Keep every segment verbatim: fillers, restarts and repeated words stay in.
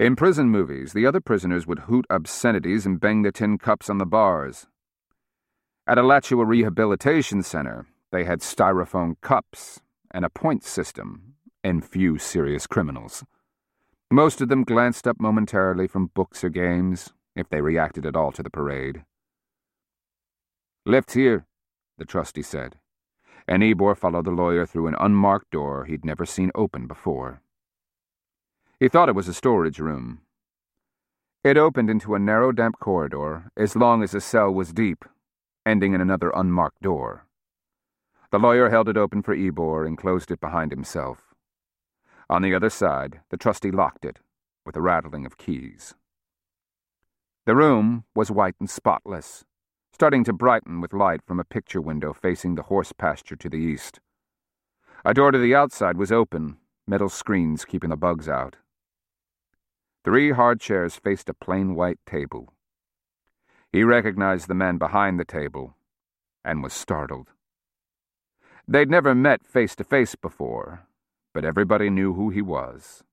In prison movies, the other prisoners would hoot obscenities and bang their tin cups on the bars. At Alachua Rehabilitation Center, they had styrofoam cups and a point system, and few serious criminals. Most of them glanced up momentarily from books or games, if they reacted at all to the parade. "Left here," the trustee said, and Ybor followed the lawyer through an unmarked door he'd never seen open before. He thought it was a storage room. It opened into a narrow, damp corridor, as long as a cell was deep, ending in another unmarked door. The lawyer held it open for Ybor and closed it behind himself. On the other side, the trustee locked it, with a rattling of keys. The room was white and spotless, starting to brighten with light from a picture window facing the horse pasture to the east. A door to the outside was open, metal screens keeping the bugs out. Three hard chairs faced a plain white table. He recognized the man behind the table and was startled. They'd never met face to face before, but everybody knew who he was.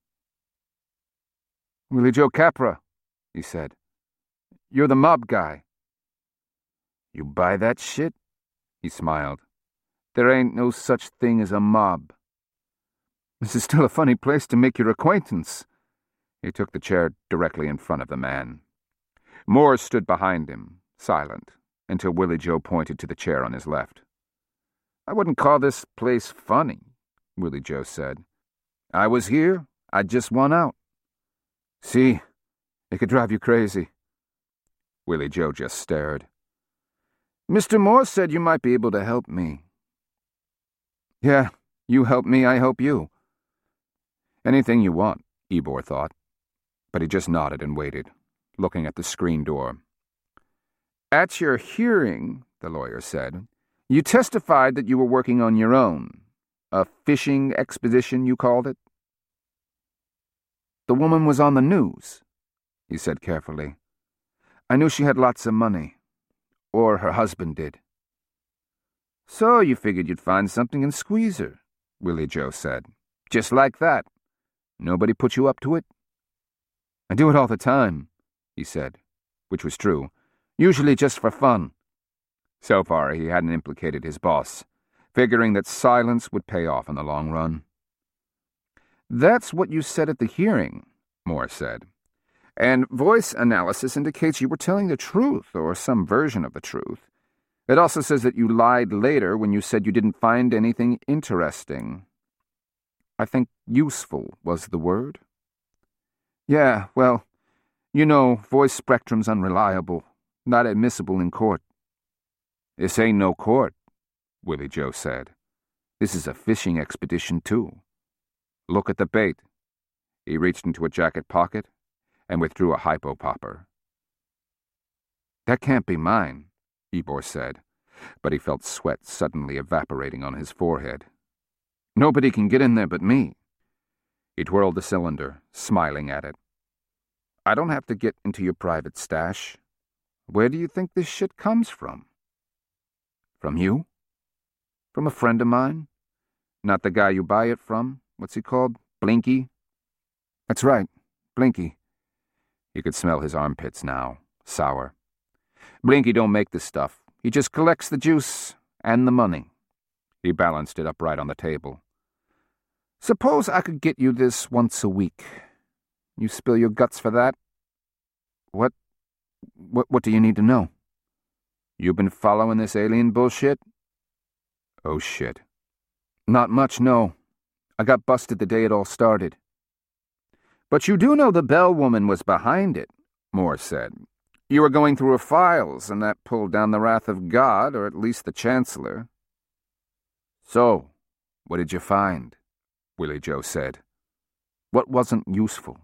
"Willie Joe Capra," he said. "You're the mob guy." "You buy that shit?" He smiled. "There ain't no such thing as a mob." "This is still a funny place to make your acquaintance." He took the chair directly in front of the man. Moore stood behind him, silent, until Willie Joe pointed to the chair on his left. "I wouldn't call this place funny," Willie Joe said. "I was here, I just won out." "See, it could drive you crazy." Willie Joe just stared. "Mister Moore said you might be able to help me." "Yeah, you help me, I help you." Anything you want, Ybor thought. But he just nodded and waited, looking at the screen door. "At your hearing," the lawyer said, "you testified that you were working on your own. A fishing expedition, you called it?" "The woman was on the news," he said carefully. "I knew she had lots of money. Or her husband did." "So you figured you'd find something and squeeze her," Willie Joe said. "Just like that. Nobody put you up to it?" "I do it all the time," he said, which was true, usually just for fun. So far, he hadn't implicated his boss, figuring that silence would pay off in the long run. "That's what you said at the hearing," Moore said. "And voice analysis indicates you were telling the truth, or some version of the truth. It also says that you lied later when you said you didn't find anything interesting. I think useful was the word." "Yeah, well, you know, voice spectrum's unreliable, not admissible in court." "This ain't no court," Willie Joe said. "This is a fishing expedition, too. Look at the bait." He reached into a jacket pocket and withdrew a hypo-popper. "That can't be mine," Ybor said, but he felt sweat suddenly evaporating on his forehead. "Nobody can get in there but me." He twirled the cylinder, smiling at it. "I don't have to get into your private stash. Where do you think this shit comes from?" "From you?" "From a friend of mine. Not the guy you buy it from. What's he called? Blinky?" "That's right, Blinky." He could smell his armpits now, sour. "Blinky don't make the stuff. He just collects the juice and the money." He balanced it upright on the table. "Suppose I could get you this once a week. You spill your guts for that?" What, what, what do you need to know?" "You been following this alien bullshit?" "Oh, shit." "Not much, no. I got busted the day it all started." "But you do know the Bell woman was behind it," Moore said. "You were going through her files, and that pulled down the wrath of God, or at least the Chancellor." "So, what did you find?" Willie Joe said. "What wasn't useful."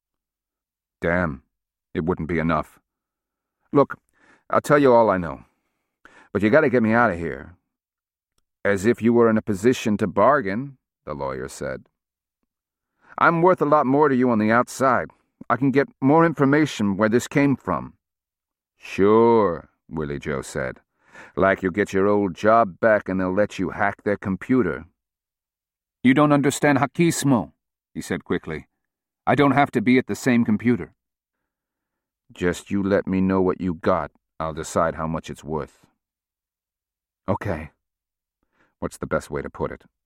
"Damn, it wouldn't be enough. Look, I'll tell you all I know. But you gotta get me out of here." "As if you were in a position to bargain," the lawyer said. "I'm worth a lot more to you on the outside. I can get more information where this came from." "Sure," Willie Joe said. "Like you'll get your old job back and they'll let you hack their computer." "You don't understand hackismo," he said quickly. I don't have to be at the same computer. Just you let me know what you got. I'll decide how much it's worth. Okay. What's the best way to put it?